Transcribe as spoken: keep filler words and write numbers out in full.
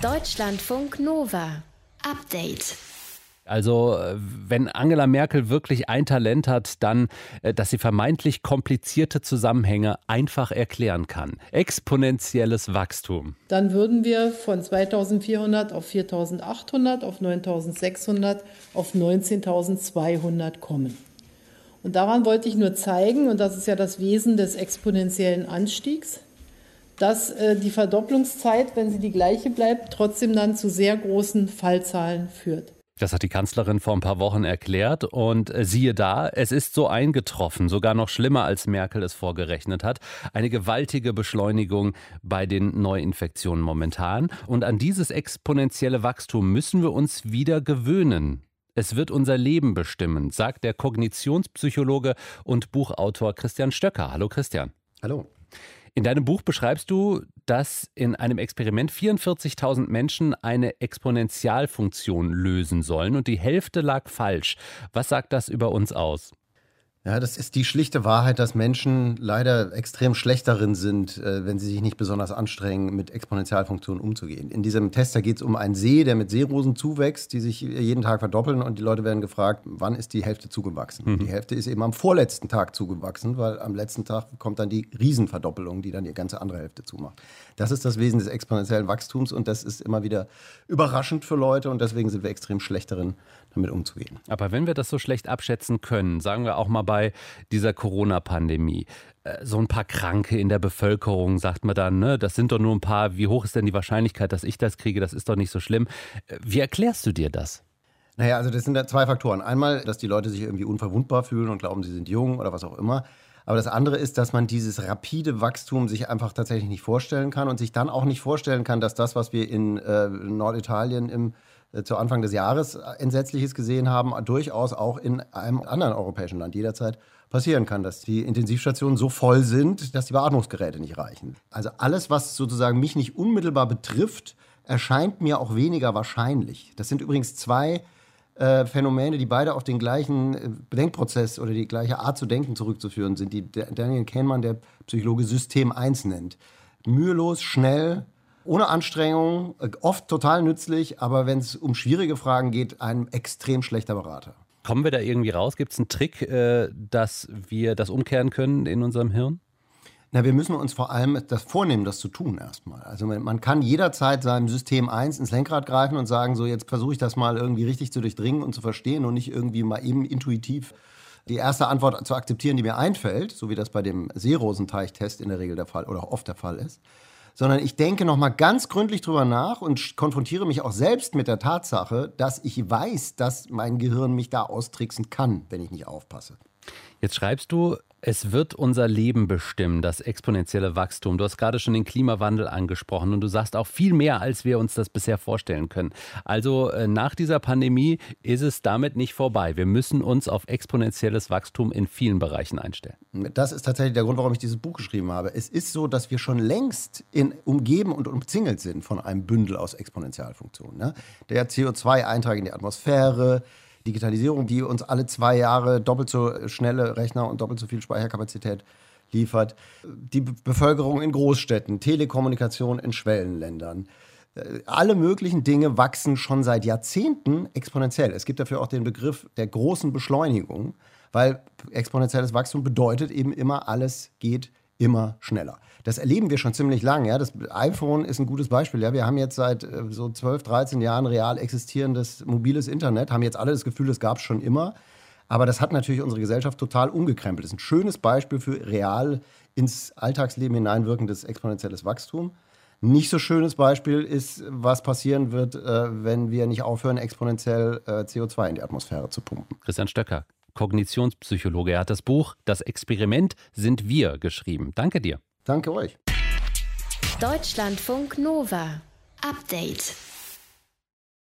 Deutschlandfunk Nova. Update. Also wenn Angela Merkel wirklich ein Talent hat, dann, dass sie vermeintlich komplizierte Zusammenhänge einfach erklären kann. Exponentielles Wachstum. Dann würden wir von zweitausendvierhundert auf viertausendachthundert, auf neuntausendsechshundert, auf neunzehntausendzweihundert kommen. Und daran wollte ich nur zeigen, und das ist ja das Wesen des exponentiellen Anstiegs, dass äh, die Verdopplungszeit, wenn sie die gleiche bleibt, trotzdem dann zu sehr großen Fallzahlen führt. Das hat die Kanzlerin vor ein paar Wochen erklärt und siehe da, es ist so eingetroffen, sogar noch schlimmer als Merkel es vorgerechnet hat. Eine gewaltige Beschleunigung bei den Neuinfektionen momentan. Und an dieses exponentielle Wachstum müssen wir uns wieder gewöhnen. Es wird unser Leben bestimmen, sagt der Kognitionspsychologe und Buchautor Christian Stöcker. Hallo Christian. Hallo. In deinem Buch beschreibst du, dass in einem Experiment vierundvierzigtausend Menschen eine Exponentialfunktion lösen sollen und die Hälfte lag falsch. Was sagt das über uns aus? Ja, das ist die schlichte Wahrheit, dass Menschen leider extrem schlecht darin sind, wenn sie sich nicht besonders anstrengen, mit Exponentialfunktionen umzugehen. In diesem Test, da geht es um einen See, der mit Seerosen zuwächst, die sich jeden Tag verdoppeln und die Leute werden gefragt, wann ist die Hälfte zugewachsen? Mhm. Die Hälfte ist eben am vorletzten Tag zugewachsen, weil am letzten Tag kommt dann die Riesenverdoppelung, die dann die ganze andere Hälfte zumacht. Das ist das Wesen des exponentiellen Wachstums und das ist immer wieder überraschend für Leute und deswegen sind wir extrem schlecht darin, damit umzugehen. Aber wenn wir das so schlecht abschätzen können, sagen wir auch mal bei dieser Corona-Pandemie, so ein paar Kranke in der Bevölkerung, sagt man dann, ne, das sind doch nur ein paar, wie hoch ist denn die Wahrscheinlichkeit, dass ich das kriege, das ist doch nicht so schlimm. Wie erklärst du dir das? Naja, also das sind da zwei Faktoren. Einmal, dass die Leute sich irgendwie unverwundbar fühlen und glauben, sie sind jung oder was auch immer. Aber das andere ist, dass man dieses rapide Wachstum sich einfach tatsächlich nicht vorstellen kann und sich dann auch nicht vorstellen kann, dass das, was wir in äh, Norditalien im zu Anfang des Jahres Entsetzliches gesehen haben, durchaus auch in einem anderen europäischen Land jederzeit passieren kann, dass die Intensivstationen so voll sind, dass die Beatmungsgeräte nicht reichen. Also alles, was sozusagen mich nicht unmittelbar betrifft, erscheint mir auch weniger wahrscheinlich. Das sind übrigens zwei äh, Phänomene, die beide auf den gleichen Denkprozess oder die gleiche Art zu denken zurückzuführen sind, die Daniel Kahneman, der Psychologe, System eins nennt. Mühelos, schnell, ohne Anstrengung, oft total nützlich, aber wenn es um schwierige Fragen geht, ein extrem schlechter Berater. Kommen wir da irgendwie raus? Gibt es einen Trick, äh, dass wir das umkehren können in unserem Hirn? Na, wir müssen uns vor allem das vornehmen, das zu tun erstmal. Also man, man kann jederzeit seinem System eins ins Lenkrad greifen und sagen, so jetzt versuche ich das mal irgendwie richtig zu durchdringen und zu verstehen und nicht irgendwie mal eben intuitiv die erste Antwort zu akzeptieren, die mir einfällt, so wie das bei dem Seerosenteich-Test in der Regel der Fall oder auch oft der Fall ist. Sondern ich denke noch mal ganz gründlich drüber nach und konfrontiere mich auch selbst mit der Tatsache, dass ich weiß, dass mein Gehirn mich da austricksen kann, wenn ich nicht aufpasse. Jetzt schreibst du, es wird unser Leben bestimmen, das exponentielle Wachstum. Du hast gerade schon den Klimawandel angesprochen und du sagst auch viel mehr, als wir uns das bisher vorstellen können. Also nach dieser Pandemie ist es damit nicht vorbei. Wir müssen uns auf exponentielles Wachstum in vielen Bereichen einstellen. Das ist tatsächlich der Grund, warum ich dieses Buch geschrieben habe. Es ist so, dass wir schon längst in, umgeben und umzingelt sind von einem Bündel aus Exponentialfunktionen. Ne? Der C O zwei Eintrag in die Atmosphäre, Digitalisierung, die uns alle zwei Jahre doppelt so schnelle Rechner und doppelt so viel Speicherkapazität liefert. Die Be- Bevölkerung in Großstädten, Telekommunikation in Schwellenländern. Alle möglichen Dinge wachsen schon seit Jahrzehnten exponentiell. Es gibt dafür auch den Begriff der großen Beschleunigung, weil exponentielles Wachstum bedeutet eben immer, alles geht immer schneller. Das erleben wir schon ziemlich lang. Ja? Das iPhone ist ein gutes Beispiel. Ja? Wir haben jetzt seit äh, so zwölf, dreizehn Jahren real existierendes mobiles Internet, haben jetzt alle das Gefühl, das gab es schon immer. Aber das hat natürlich unsere Gesellschaft total umgekrempelt. Das ist ein schönes Beispiel für real ins Alltagsleben hineinwirkendes exponentielles Wachstum. Nicht so schönes Beispiel ist, was passieren wird, äh, wenn wir nicht aufhören, exponentiell äh, C O zwei in die Atmosphäre zu pumpen. Christian Stöcker, Kognitionspsychologe. Er hat das Buch Das Experiment sind wir geschrieben. Danke dir. Danke euch. Deutschlandfunk Nova. Update.